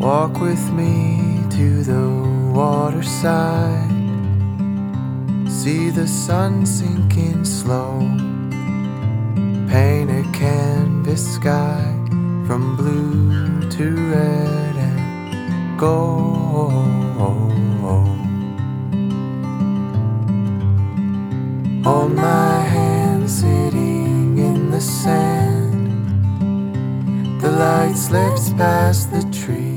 Walk with me to the waterside. See the sun sinking slow. Paint a canvas sky from blue to red and gold. Hold my hand sitting in the sand. The light slips past the trees.